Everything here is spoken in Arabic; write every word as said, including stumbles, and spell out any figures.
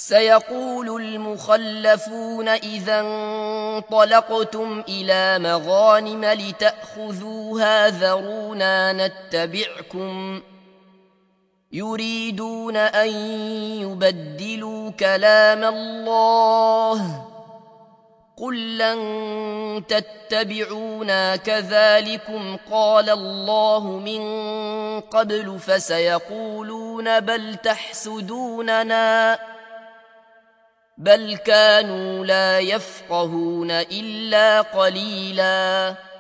سيقول المخلفون إذا انطلقتم إلى مغانم لتأخذوها ذرونا نتبعكم يريدون أن يبدلوا كلام الله قل لن تتبعونا كذلكم قال الله من قبل فسيقولون بل تحسدوننا بل كانوا لا يفقهون إلا قليلاً